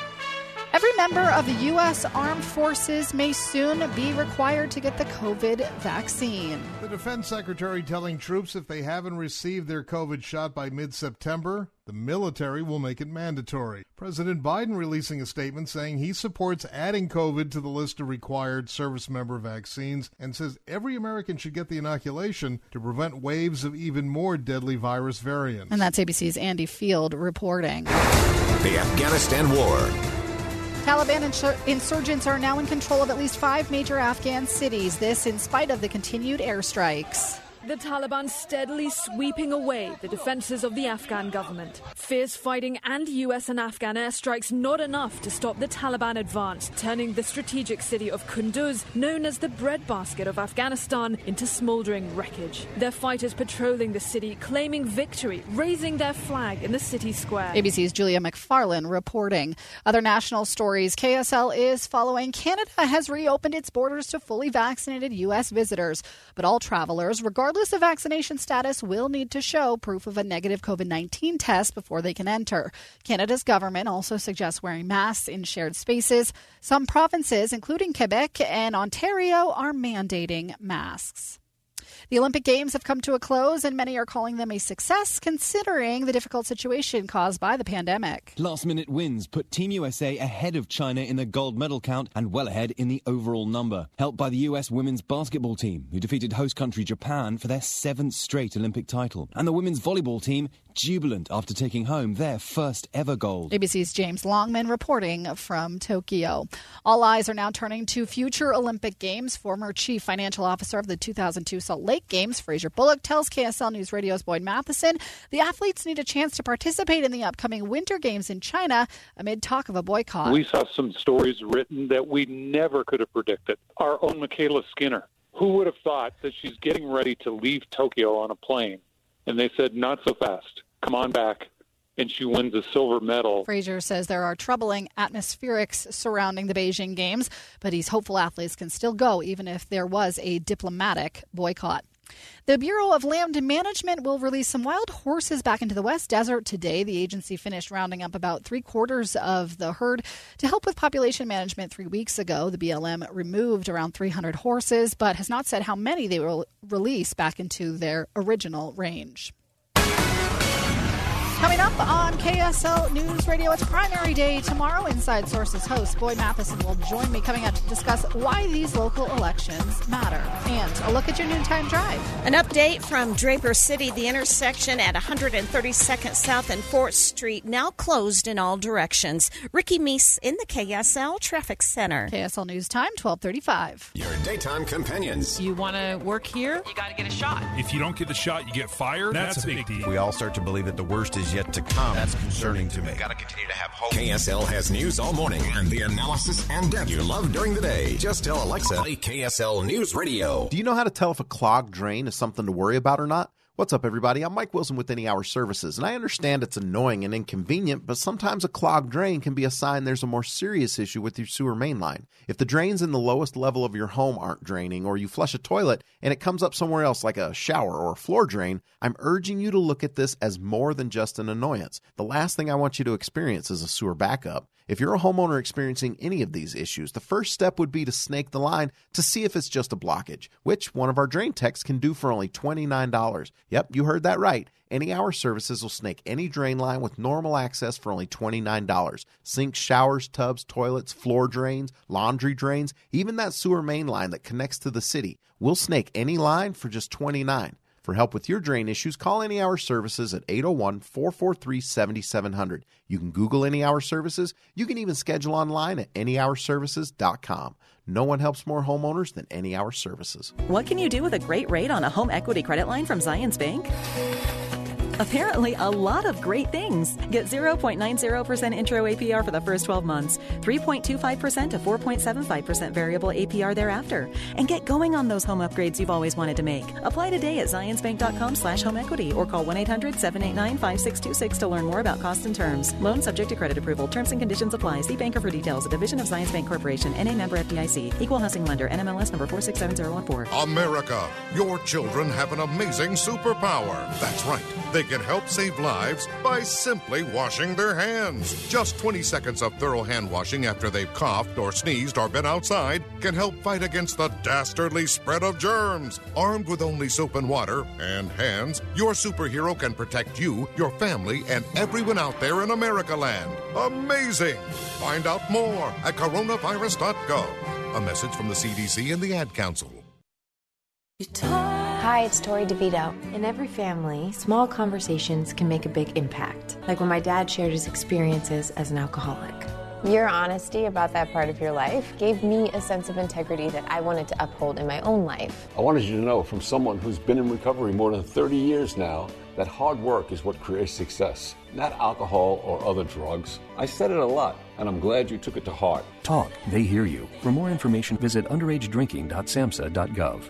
Every member of the U.S. Armed Forces may soon be required to get the COVID vaccine. The Defense Secretary telling troops if they haven't received their COVID shot by mid-September, the military will make it mandatory. President Biden releasing a statement saying he supports adding COVID to the list of required service member vaccines and says every American should get the inoculation to prevent waves of even more deadly virus variants. And that's ABC's Andy Field reporting. The Afghanistan War. Taliban insurgents are now in control of at least 5 major Afghan cities, this in spite of the continued airstrikes. The Taliban steadily sweeping away the defenses of the Afghan government. Fierce fighting and U.S. and Afghan airstrikes not enough to stop the Taliban advance, turning the strategic city of Kunduz, known as the breadbasket of Afghanistan, into smoldering wreckage. Their fighters patrolling the city, claiming victory, raising their flag in the city square. ABC's Julia McFarlane reporting. Other national stories KSL is following. Canada has reopened its borders to fully vaccinated U.S. visitors, but all travelers, regardless of vaccination status, will need to show proof of a negative COVID-19 test before they can enter. Canada's government also suggests wearing masks in shared spaces. Some provinces, including Quebec and Ontario, are mandating masks. The Olympic Games have come to a close, and many are calling them a success considering the difficult situation caused by the pandemic. Last-minute wins put Team USA ahead of China in the gold medal count and well ahead in the overall number, helped by the U.S. women's basketball team, who defeated host country Japan for their 7th straight Olympic title, and the women's volleyball team jubilant after taking home their first ever gold. ABC's James Longman reporting from Tokyo. All eyes are now turning to future Olympic Games. Former chief financial officer of the 2002 Salt Lake Games, Fraser Bullock, tells KSL News Radio's Boyd Matheson the athletes need a chance to participate in the upcoming Winter Games in China amid talk of a boycott. We saw some stories written that we never could have predicted. Our own Michaela Skinner. Who would have thought that she's getting ready to leave Tokyo on a plane? And they said, not so fast. Come on back. And she wins a silver medal. Fraser says there are troubling atmospherics surrounding the Beijing Games, but he's hopeful athletes can still go even if there was a diplomatic boycott. The Bureau of Land Management will release some wild horses back into the West Desert today. The agency finished rounding up about 3/4 of the herd to help with population management 3 weeks ago. The BLM removed around 300 horses, but has not said how many they will release back into their original range. Coming up on KSL News Radio, it's primary day tomorrow. Inside Sources host Boyd Matheson will join me coming up to discuss why these local elections matter. And a look at your noontime drive. An update from Draper City. The intersection at 132nd South and 4th Street now closed in all directions. Ricky Meese in the KSL Traffic Center. KSL News Time, 12:35. Your daytime companions. You want to work here? You got to get a shot. If you don't get the shot, you get fired. That's a big deal. We all start to believe that the worst is yet to come. That's concerning to me. Got to continue to have hope. KSL has news all morning and the analysis and depth you love during the day. Just tell Alexa, play KSL News Radio. Do you know how to tell if a clogged drain is something to worry about or not? What's up, everybody? I'm Mike Wilson with Any Hour Services, and I understand it's annoying and inconvenient, but sometimes a clogged drain can be a sign there's a more serious issue with your sewer main line. If the drains in the lowest level of your home aren't draining, or you flush a toilet and it comes up somewhere else like a shower or a floor drain, I'm urging you to look at this as more than just an annoyance. The last thing I want you to experience is a sewer backup. If you're a homeowner experiencing any of these issues, the first step would be to snake the line to see if it's just a blockage, which one of our drain techs can do for only $29. Yep, you heard that right. Any Hour Services will snake any drain line with normal access for only $29. Sinks, showers, tubs, toilets, floor drains, laundry drains, even that sewer main line that connects to the city. We'll snake any line for just $29. For help with your drain issues, call Any Hour Services at 801-443-7700. You can Google Any Hour Services. You can even schedule online at anyhourservices.com. No one helps more homeowners than Any Hour Services. What can you do with a great rate on a home equity credit line from Zions Bank? Apparently, a lot of great things. Get 0.90% intro APR for the first 12 months, 3.25% to 4.75% variable APR thereafter, and get going on those home upgrades you've always wanted to make. Apply today at zionsbank.com/homeequity or call 1-800-789-5626 to learn more about cost and terms. Loan subject to credit approval. Terms and conditions apply. See banker for details. A division of Zions Bank Corporation. NA member FDIC. Equal housing lender. NMLS number 467014. America, your children have an amazing superpower. That's right. They can help save lives by simply washing their hands. Just 20 seconds of thorough hand washing after they've coughed or sneezed or been outside can help fight against the dastardly spread of germs. Armed with only soap and water and hands, your superhero can protect you, your family, and everyone out there in America land. Amazing! Find out more at coronavirus.gov. A message from the CDC and the Ad Council. Hi, it's Tori DeVito. In every family, small conversations can make a big impact, like when my dad shared his experiences as an alcoholic. Your honesty about that part of your life gave me a sense of integrity that I wanted to uphold in my own life. I wanted you to know from someone who's been in recovery more than 30 years now that hard work is what creates success, not alcohol or other drugs. I said it a lot, and I'm glad you took it to heart. Talk. They hear you. For more information, visit underagedrinking.samhsa.gov.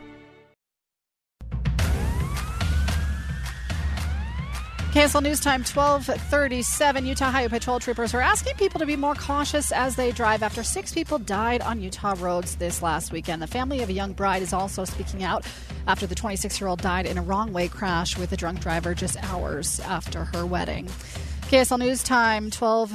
KSL News Time, 12:37. Utah Highway Patrol troopers are asking people to be more cautious as they drive after 6 people died on Utah roads this last weekend. The family of a young bride is also speaking out after the 26-year-old died in a wrong-way crash with a drunk driver just hours after her wedding. KSL News Time,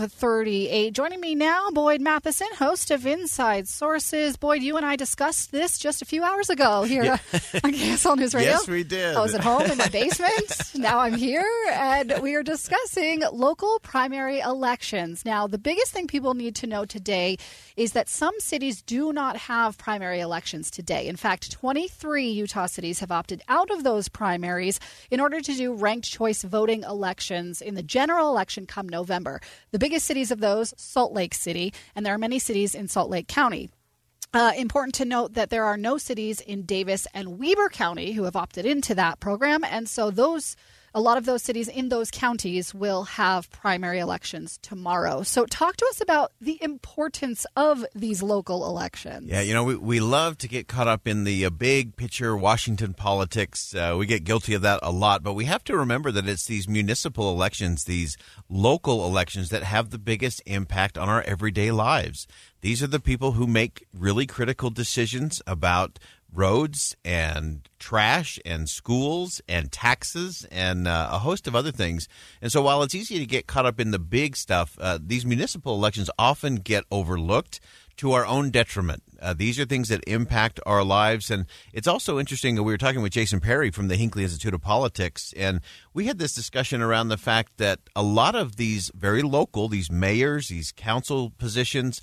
12:38. Joining me now, Boyd Matheson, host of Inside Sources. Boyd, you and I discussed this just a few hours ago here on KSL News Radio. Yes, we did. I was at home in my basement. Now I'm here, and we are discussing local primary elections. Now, the biggest thing people need to know today is that some cities do not have primary elections today. In fact, 23 Utah cities have opted out of those primaries in order to do ranked choice voting elections in the general election come November. The biggest cities of those, Salt Lake City, and there are many cities in Salt Lake County. Important to note that there are no cities in Davis and Weber County who have opted into that program, and so a lot of those cities in those counties will have primary elections tomorrow. So talk to us about the importance of these local elections. Yeah, we love to get caught up in the big picture Washington politics. We get guilty of that a lot, but we have to remember that it's these municipal elections, these local elections that have the biggest impact on our everyday lives. These are the people who make really critical decisions about roads and trash and schools and taxes and a host of other things. And so while it's easy to get caught up in the big stuff, these municipal elections often get overlooked to our own detriment. These are things that impact our lives. And it's also interesting that we were talking with Jason Perry from the Hinckley Institute of Politics, and we had this discussion around the fact that a lot of these very local, these mayors, these council positions,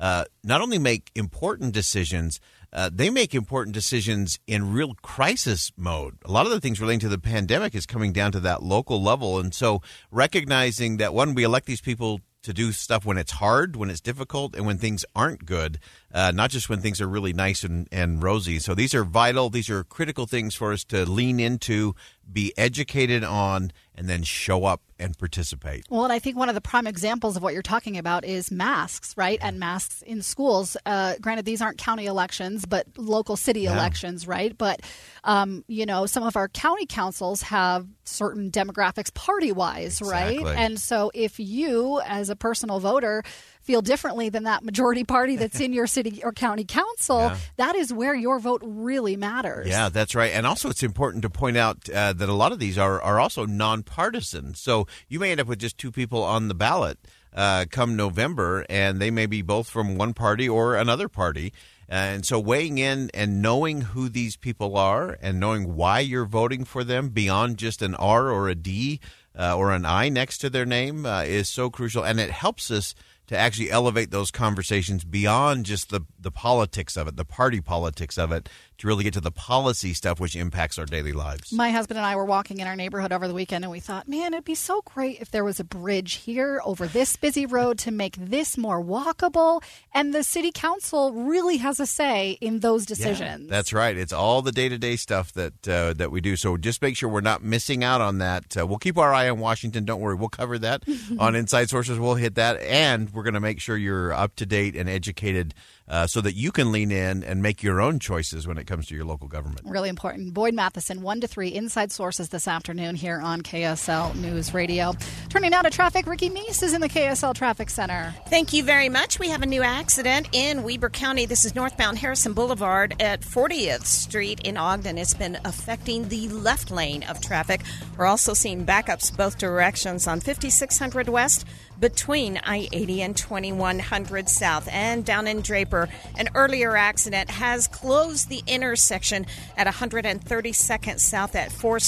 not only make important decisions, they make important decisions in real crisis mode. A lot of the things relating to the pandemic is coming down to that local level. And so recognizing that, one, we elect these people to do stuff when it's hard, when it's difficult, and when things aren't good, not just when things are really nice and rosy. So these are vital. These are critical things for us to lean into, be educated on, and then show up and participate. Well, and I think one of the prime examples of what you're talking about is masks, right? And masks in schools. Granted, these aren't county elections, but local city elections, right? But, some of our county councils have certain demographics party-wise, right? And so if you, as a personal voter, feel differently than that majority party that's in your city or county council, that is where your vote really matters. Yeah, that's right. And also it's important to point out that a lot of these are also nonpartisan. So you may end up with just two people on the ballot come November, and they may be both from one party or another party. And so weighing in and knowing who these people are and knowing why you're voting for them beyond just an R or a D or an I next to their name is so crucial. And it helps us to actually elevate those conversations beyond just the politics of it, the party politics of it, to really get to the policy stuff which impacts our daily lives. My husband and I were walking in our neighborhood over the weekend, and we thought, man, it'd be so great if there was a bridge here over this busy road to make this more walkable. And the city council really has a say in those decisions. Yeah, that's right. It's all the day-to-day stuff that we do. So just make sure we're not missing out on that. We'll keep our eye on Washington. Don't worry. We'll cover that on Inside Sources. We'll hit that. And we're going to make sure you're up to date and educated so that you can lean in and make your own choices when it comes to your local government. Really important. Boyd Matheson, 1 to 3 Inside Sources this afternoon here on KSL News Radio. Turning now to traffic, Ricky Meese is in the KSL Traffic Center. Thank you very much. We have a new accident in Weber County. This is northbound Harrison Boulevard at 40th Street in Ogden. It's been affecting the left lane of traffic. We're also seeing backups both directions on 5600 West between I-80 and 2100 South. And down in Draper, an earlier accident has closed the intersection at 132nd South at Fort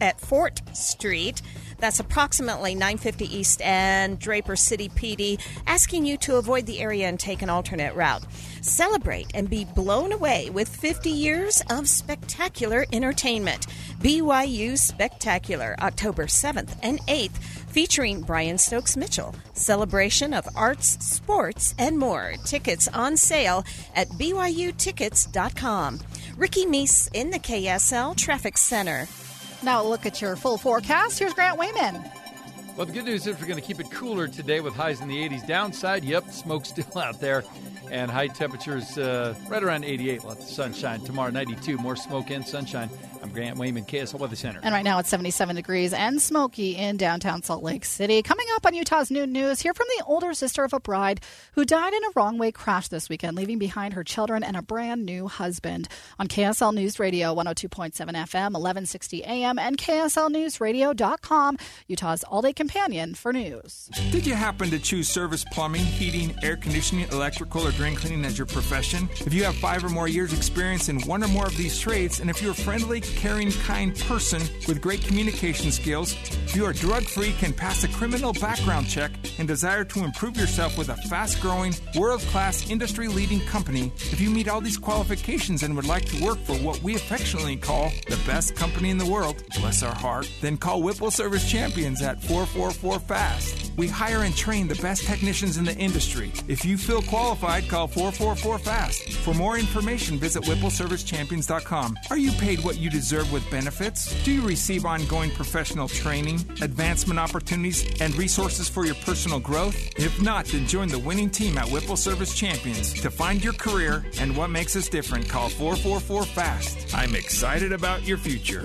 Street. That's approximately 950 East and Draper City PD, asking you to avoid the area and take an alternate route. Celebrate and be blown away with 50 years of spectacular entertainment. BYU Spectacular, October 7th and 8th, featuring Brian Stokes Mitchell. Celebration of arts, sports, and more. Tickets on sale at BYUtickets.com. Ricky Meese in the KSL Traffic Center. Now a look at your full forecast. Here's Grant Wayman. Well, the good news is we're going to keep it cooler today with highs in the 80s. Downside, smoke's still out there. And high temperatures right around 88. Lots of sunshine. Tomorrow, 92. More smoke and sunshine. I'm Grant Wayman, KSL Weather Center. And right now it's 77 degrees and smoky in downtown Salt Lake City. Coming up on Utah's Noon News, hear from the older sister of a bride who died in a wrong-way crash this weekend, leaving behind her children and a brand new husband. On KSL News Radio, 102.7 FM, 1160 AM, and KSLNewsRadio.com, Utah's all-day companion for news. Did you happen to choose service plumbing, heating, air conditioning, electrical, or drain cleaning as your profession? If you have 5 or more years experience in one or more of these trades, and if you're a friendly, caring, kind person with great communication skills, if you are drug-free, can pass a criminal background check, and desire to improve yourself with a fast-growing, world-class, industry-leading company, if you meet all these qualifications and would like to work for what we affectionately call the best company in the world, bless our heart, then call Whipple Service Champions at 444-FAST. We hire and train the best technicians in the industry. If you feel qualified, call 444-FAST. For more information, visit WhippleServiceChampions.com. Are you paid what you deserve with benefits? Do you receive ongoing professional training, advancement opportunities, and resources for your personal growth? If not, then join the winning team at Whipple Service Champions. To find your career and what makes us different, call 444-FAST. I'm excited about your future.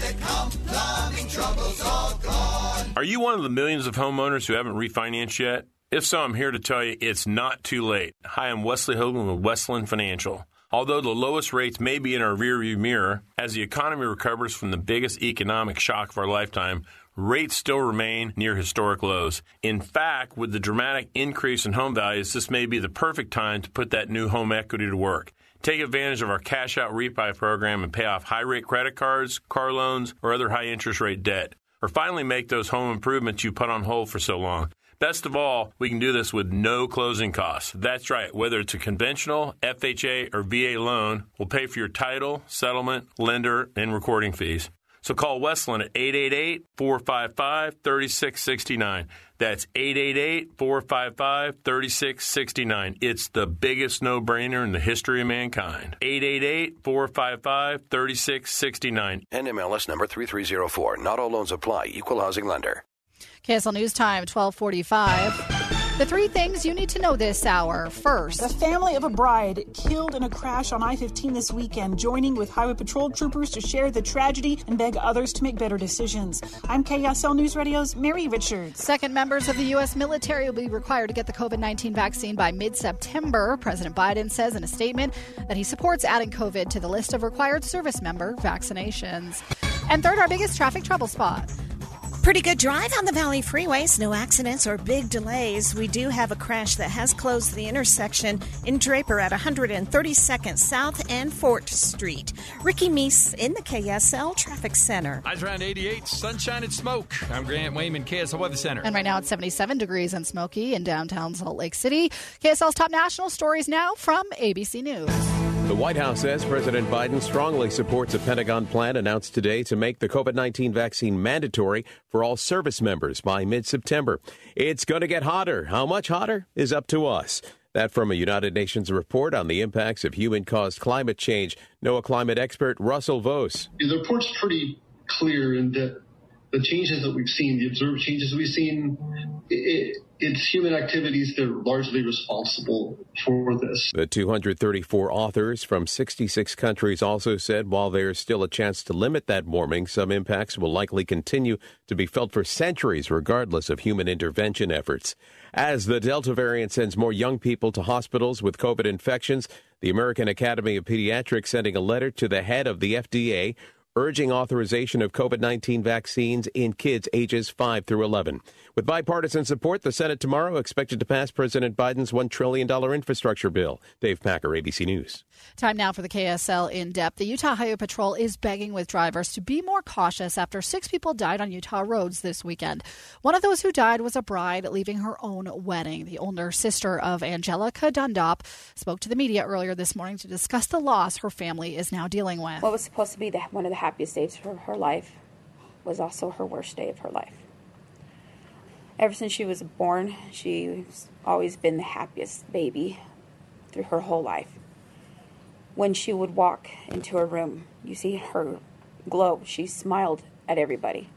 Plumbing troubles all gone. Are you one of the millions of homeowners who haven't refinanced yet? If so, I'm here to tell you it's not too late. Hi, I'm Wesley Hogan with Westland Financial. Although the lowest rates may be in our rearview mirror, as the economy recovers from the biggest economic shock of our lifetime, rates still remain near historic lows. In fact, with the dramatic increase in home values, this may be the perfect time to put that new home equity to work. Take advantage of our cash-out refi program and pay off high-rate credit cards, car loans, or other high-interest rate debt. Or finally make those home improvements you put on hold for so long. Best of all, we can do this with no closing costs. That's right. Whether it's a conventional, FHA, or VA loan, we'll pay for your title, settlement, lender, and recording fees. So call Westland at 888-455-3669. That's 888-455-3669. It's the biggest no-brainer in the history of mankind. 888-455-3669. NMLS number 3304. Not all loans apply. Equal housing lender. KSL News Time, 12:45. The 3 things you need to know this hour. First, the family of a bride killed in a crash on I-15 this weekend, joining with Highway Patrol troopers to share the tragedy and beg others to make better decisions. I'm KSL News Radio's Mary Richards. Second, members of the U.S. military will be required to get the COVID-19 vaccine by mid-September. President Biden says in a statement that he supports adding COVID to the list of required service member vaccinations. And third, our biggest traffic trouble spot. Pretty good drive on the Valley freeways. No accidents or big delays. We do have a crash that has closed the intersection in Draper at 132nd South and 4th Street. Ricky Meese in the KSL Traffic Center. Eyes around 88, sunshine and smoke. I'm Grant Wayman, KSL Weather Center. And right now it's 77 degrees and smoky in downtown Salt Lake City. KSL's top national stories now from ABC News. The White House says President Biden strongly supports a Pentagon plan announced today to make the COVID-19 vaccine mandatory for all service members by mid-September. It's going to get hotter. How much hotter is up to us. That from a United Nations report on the impacts of human-caused climate change. NOAA climate expert Russell Vose. The report's pretty clear in that the changes that we've seen, the observed changes we've seen, it's human activities that are largely responsible for this. The 234 authors from 66 countries also said while there's still a chance to limit that warming, some impacts will likely continue to be felt for centuries regardless of human intervention efforts. As the Delta variant sends more young people to hospitals with COVID infections, the American Academy of Pediatrics sending a letter to the head of the FDA urging authorization of COVID-19 vaccines in kids ages 5 through 11. With bipartisan support, the Senate tomorrow expected to pass President Biden's $1 trillion infrastructure bill. Dave Packer, ABC News. Time now for the KSL In-Depth. The Utah Highway Patrol is begging with drivers to be more cautious after 6 people died on Utah roads this weekend. One of those who died was a bride leaving her own wedding. The older sister of Angelica Dunlop spoke to the media earlier this morning to discuss the loss her family is now dealing with. What was supposed to be one of the happiest days of her life was also her worst day of her life. Ever since she was born, she's always been the happiest baby through her whole life. When she would walk into her room, you see her glow. She smiled at everybody.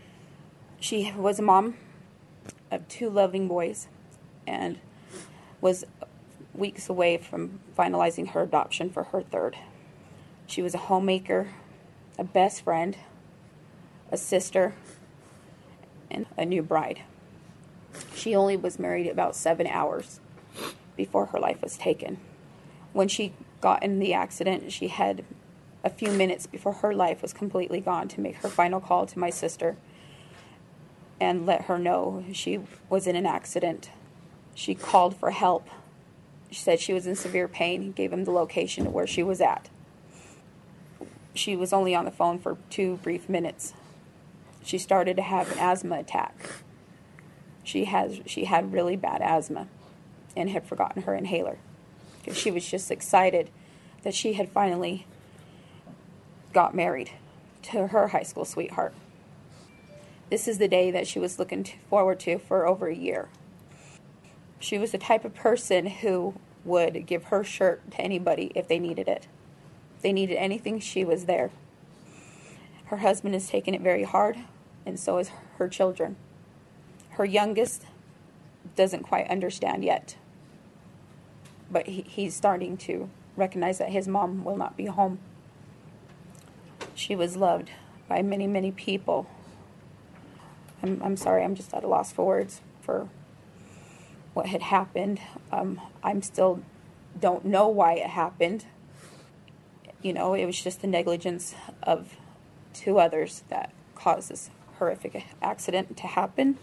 She was a mom of 2 loving boys and was weeks away from finalizing her adoption for her 3rd. She was a homemaker, a best friend, a sister, and a new bride. She only was married about 7 hours before her life was taken. When she got in the accident, she had a few minutes before her life was completely gone to make her final call to my sister and let her know she was in an accident. She called for help. She said she was in severe pain, gave him the location of where she was at. She was only on the phone for 2 brief minutes. She started to have an asthma attack. She had really bad asthma and had forgotten her inhaler because she was just excited that she had finally got married to her high school sweetheart. This is the day that she was looking forward to for over a year. She was the type of person who would give her shirt to anybody if they needed it. If they needed anything, she was there. Her husband has taken it very hard, and so is her children. Her youngest doesn't quite understand yet, but he's starting to recognize that his mom will not be home. She was loved by many, many people. I'm sorry, I'm just at a loss for words for what had happened. I'm still don't know why it happened. You know, it was just the negligence of 2 others that caused this horrific accident to happen.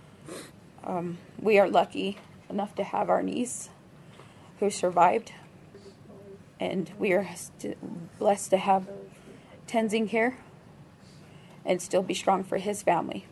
We are lucky enough to have our niece who survived, and we are blessed to have Tenzing here and still be strong for his family.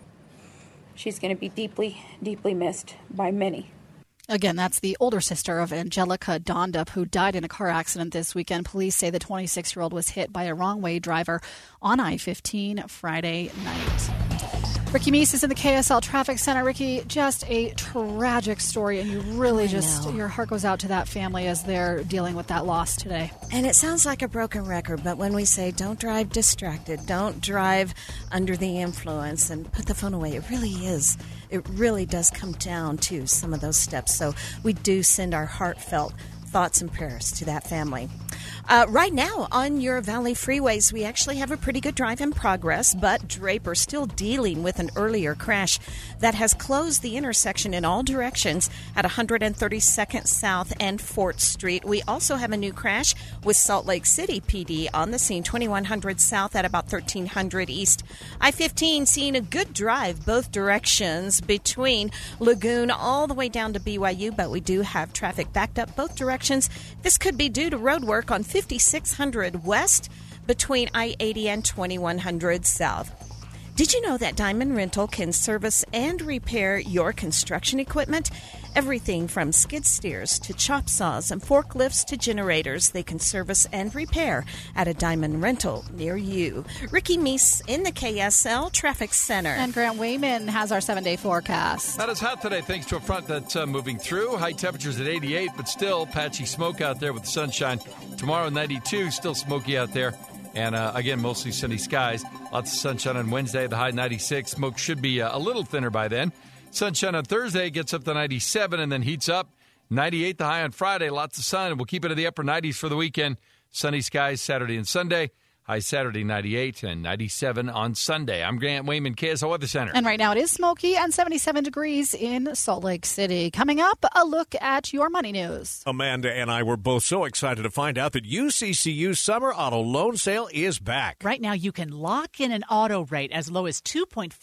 She's going to be deeply, deeply missed by many. Again, that's the older sister of Angelica Dondup, who died in a car accident this weekend. Police say the 26-year-old was hit by a wrong-way driver on I-15 Friday night. Ricky Meese is in the KSL Traffic Center. Ricky, just a tragic story, and you really your heart goes out to that family as they're dealing with that loss today. And it sounds like a broken record, but when we say don't drive distracted, don't drive under the influence, and put the phone away, it really is. It really does come down to some of those steps. So we do send our heartfelt thoughts and prayers to that family. Right now on your Valley freeways, we actually have a pretty good drive in progress, but Draper still dealing with an earlier crash that has closed the intersection in all directions at 132nd South and 4th Street. We also have a new crash with Salt Lake City PD on the scene, 2100 South at about 1300 East. I-15 seeing a good drive both directions between Lagoon all the way down to BYU, but we do have traffic backed up both directions. This could be due to road work on 5600 West between I-80 and 2100 South. Did you know that Diamond Rental can service and repair your construction equipment? Everything from skid steers to chop saws and forklifts to generators, they can service and repair at a Diamond Rental near you. Ricky Meese in the KSL Traffic Center. And Grant Wayman has our 7-day forecast. Not as hot today thanks to a front that's moving through. High temperatures at 88, but still patchy smoke out there with the sunshine. Tomorrow 92, still smoky out there. And again, mostly sunny skies. Lots of sunshine on Wednesday, the high 96. Smoke should be a little thinner by then. Sunshine on Thursday gets up to 97 and then heats up. 98 the high on Friday. Lots of sun. We'll keep it in the upper 90s for the weekend. Sunny skies Saturday and Sunday. High Saturday 98 and 97 on Sunday. I'm Grant Wayman, KSL Weather Center. And right now it is smoky and 77 degrees in Salt Lake City. Coming up, a look at your money news. Amanda and I were both so excited to find out that UCCU's summer auto loan sale is back. Right now you can lock in an auto rate as low as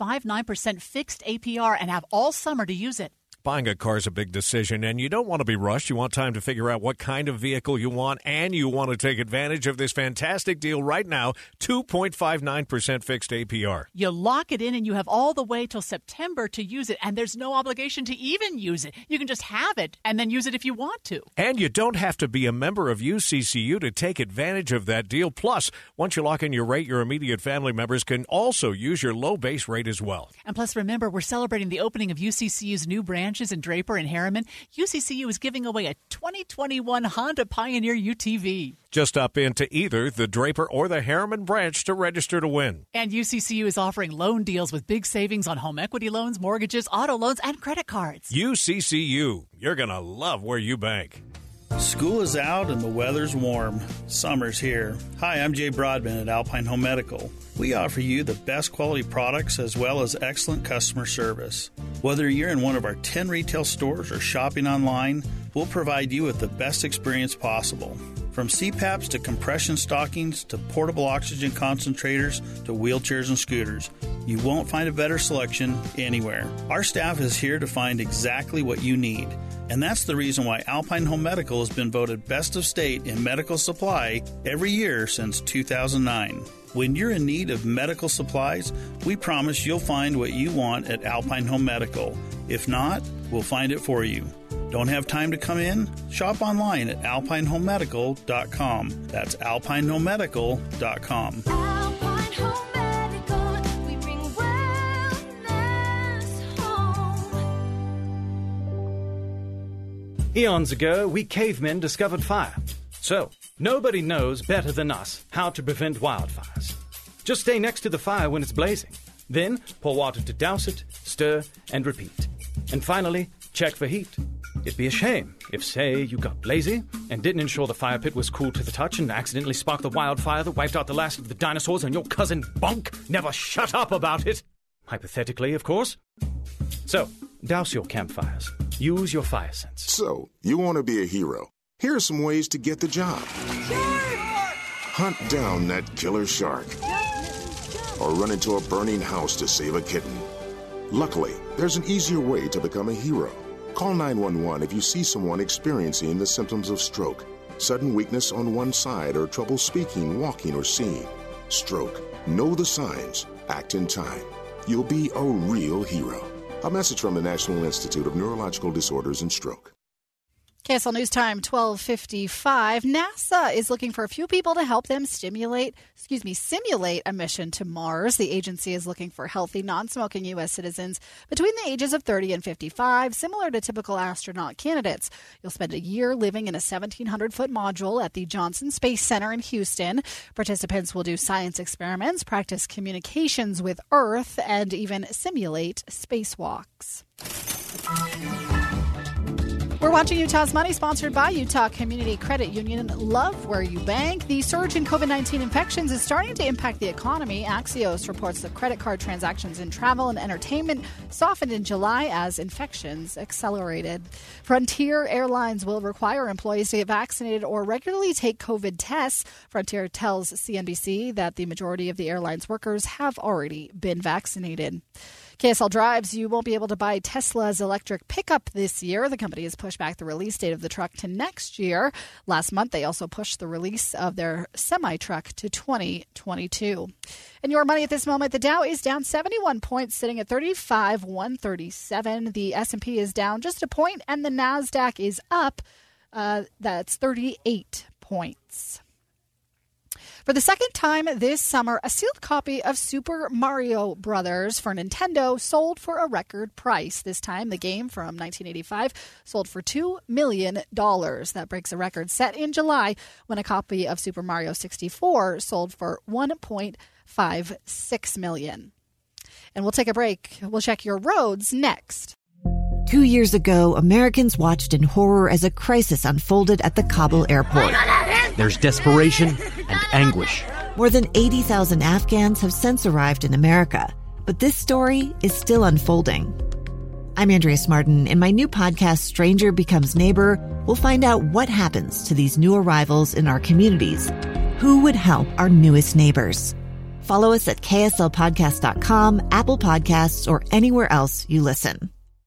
2.59% fixed APR and have all summer to use it. Buying a car is a big decision, and you don't want to be rushed. You want time to figure out what kind of vehicle you want, and you want to take advantage of this fantastic deal right now, 2.59% fixed APR. You lock it in, and you have all the way till September to use it, and there's no obligation to even use it. You can just have it and then use it if you want to. And you don't have to be a member of UCCU to take advantage of that deal. Plus, once you lock in your rate, your immediate family members can also use your low base rate as well. And plus, remember, we're celebrating the opening of UCCU's new branch in Draper and Harriman. UCCU is giving away a 2021 Honda Pioneer UTV. Just stop into either the Draper or the Harriman branch to register to win. And UCCU is offering loan deals with big savings on home equity loans, mortgages, auto loans, and credit cards. UCCU. You're going to love where you bank. School is out and the weather's warm. Summer's here. Hi, I'm Jay Broadman at Alpine Home Medical. We offer you the best quality products as well as excellent customer service. Whether you're in one of our 10 retail stores or shopping online, we'll provide you with the best experience possible. From CPAPs to compression stockings to portable oxygen concentrators to wheelchairs and scooters, you won't find a better selection anywhere. Our staff is here to find exactly what you need. And that's the reason why Alpine Home Medical has been voted Best of State in medical supply every year since 2009. When you're in need of medical supplies, we promise you'll find what you want at Alpine Home Medical. If not, we'll find it for you. Don't have time to come in? Shop online at alpinehomemedical.com. That's alpinehomemedical.com. Alpine Home Medical, we bring wellness home. Eons ago, we cavemen discovered fire. So, nobody knows better than us how to prevent wildfires. Just stay next to the fire when it's blazing. Then, pour water to douse it, stir, and repeat. And finally, check for heat. It'd be a shame if, say, you got lazy and didn't ensure the fire pit was cool to the touch and accidentally sparked the wildfire that wiped out the last of the dinosaurs and your cousin Bunk never shut up about it. Hypothetically, of course. So, douse your campfires. Use your fire sense. So, you want to be a hero. Here are some ways to get the job. Hunt down that killer shark. Or run into a burning house to save a kitten. Luckily, there's an easier way to become a hero. Call 911 if you see someone experiencing the symptoms of stroke, sudden weakness on one side, or trouble speaking, walking, or seeing. Stroke. Know the signs. Act in time. You'll be a real hero. A message from the National Institute of Neurological Disorders and Stroke. KSL News Time, 12:55. NASA is looking for a few people to help them simulate a mission to Mars. The agency is looking for healthy, non-smoking U.S. citizens between the ages of 30 and 55, similar to typical astronaut candidates. You'll spend a year living in a 1,700-foot module at the Johnson Space Center in Houston. Participants will do science experiments, practice communications with Earth, and even simulate spacewalks. We're watching Utah's Money, sponsored by Utah Community Credit Union. Love where you bank. The surge in COVID-19 infections is starting to impact the economy. Axios reports that credit card transactions in travel and entertainment softened in July as infections accelerated. Frontier Airlines will require employees to get vaccinated or regularly take COVID tests. Frontier tells CNBC that the majority of the airline's workers have already been vaccinated. KSL Drives, you won't be able to buy Tesla's electric pickup this year. The company has pushed back the release date of the truck to next year. Last month, they also pushed the release of their semi-truck to 2022. And your money at this moment, the Dow is down 71 points, sitting at 35,137. The S&P is down just a point, and the NASDAQ is up. That's 38 points. For the second time this summer, a sealed copy of Super Mario Brothers for Nintendo sold for a record price. This time, the game from 1985 sold for $2 million. That breaks a record set in July when a copy of Super Mario 64 sold for $1.56 million. And we'll take a break. We'll check your roads next. 2 years ago, Americans watched in horror as a crisis unfolded at the Kabul airport. There's desperation and anguish. More than 80,000 Afghans have since arrived in America, but this story is still unfolding. I'm Andrea Smartin. In my new podcast, Stranger Becomes Neighbor, we'll find out what happens to these new arrivals in our communities. Who would help our newest neighbors? Follow us at kslpodcast.com, Apple Podcasts, or anywhere else you listen.